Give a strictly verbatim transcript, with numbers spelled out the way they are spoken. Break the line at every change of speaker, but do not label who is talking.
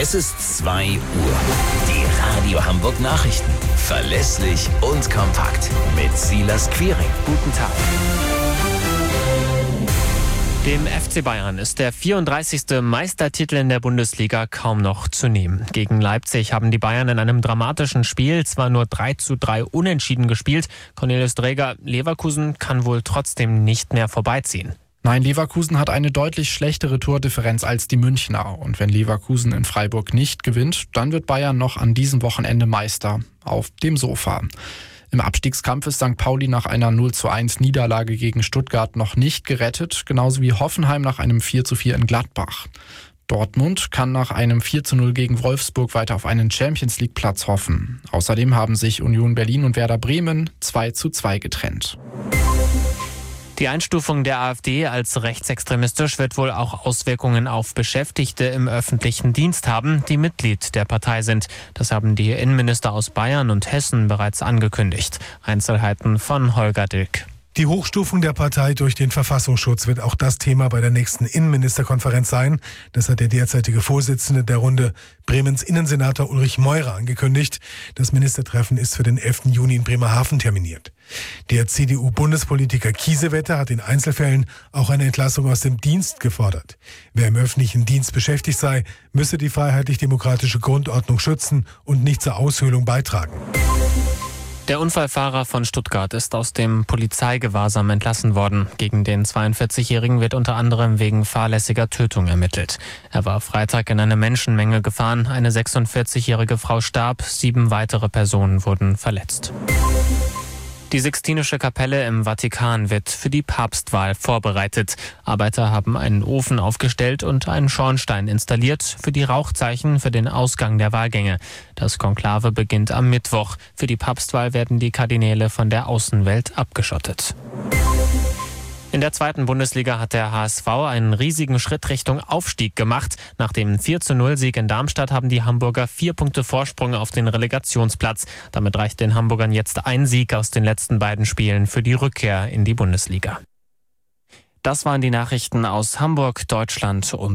Es ist zwei Uhr. Die Radio Hamburg Nachrichten. Verlässlich und kompakt. Mit Silas Quiring. Guten Tag.
Dem F C Bayern ist der vierunddreißigste Meistertitel in der Bundesliga kaum noch zu nehmen. Gegen Leipzig haben die Bayern in einem dramatischen Spiel zwar nur drei zu drei unentschieden gespielt. Cornelius Dreger, Leverkusen kann wohl trotzdem nicht mehr vorbeiziehen.
Nein, Leverkusen hat eine deutlich schlechtere Tordifferenz als die Münchner. Und wenn Leverkusen in Freiburg nicht gewinnt, dann wird Bayern noch an diesem Wochenende Meister. Auf dem Sofa. Im Abstiegskampf ist Sankt Pauli nach einer null zu eins Niederlage gegen Stuttgart noch nicht gerettet, genauso wie Hoffenheim nach einem vier zu vier in Gladbach. Dortmund kann nach einem vier zu null gegen Wolfsburg weiter auf einen Champions-League-Platz hoffen. Außerdem haben sich Union Berlin und Werder Bremen zwei zu zwei getrennt.
Die Einstufung der AfD als rechtsextremistisch wird wohl auch Auswirkungen auf Beschäftigte im öffentlichen Dienst haben, die Mitglied der Partei sind. Das haben die Innenminister aus Bayern und Hessen bereits angekündigt. Einzelheiten von Holger Dilk.
Die Hochstufung der Partei durch den Verfassungsschutz wird auch das Thema bei der nächsten Innenministerkonferenz sein. Das hat der derzeitige Vorsitzende der Runde, Bremens Innensenator Ulrich Meurer, angekündigt. Das Ministertreffen ist für den elften Juni in Bremerhaven terminiert. Der C D U-Bundespolitiker Kiesewetter hat in Einzelfällen auch eine Entlassung aus dem Dienst gefordert. Wer im öffentlichen Dienst beschäftigt sei, müsse die freiheitlich-demokratische Grundordnung schützen und nicht zur Aushöhlung beitragen.
Der Unfallfahrer von Stuttgart ist aus dem Polizeigewahrsam entlassen worden. Gegen den zweiundvierzigjährigen wird unter anderem wegen fahrlässiger Tötung ermittelt. Er war Freitag in eine Menschenmenge gefahren. Eine sechsundvierzigjährige Frau starb, sieben weitere Personen wurden verletzt. Die Sixtinische Kapelle im Vatikan wird für die Papstwahl vorbereitet. Arbeiter haben einen Ofen aufgestellt und einen Schornstein installiert für die Rauchzeichen für den Ausgang der Wahlgänge. Das Konklave beginnt am Mittwoch. Für die Papstwahl werden die Kardinäle von der Außenwelt abgeschottet. In der zweiten Bundesliga hat der H S V einen riesigen Schritt Richtung Aufstieg gemacht. Nach dem vier zu null Sieg in Darmstadt haben die Hamburger vier Punkte Vorsprung auf den Relegationsplatz. Damit reicht den Hamburgern jetzt ein Sieg aus den letzten beiden Spielen für die Rückkehr in die Bundesliga. Das waren die Nachrichten aus Hamburg, Deutschland und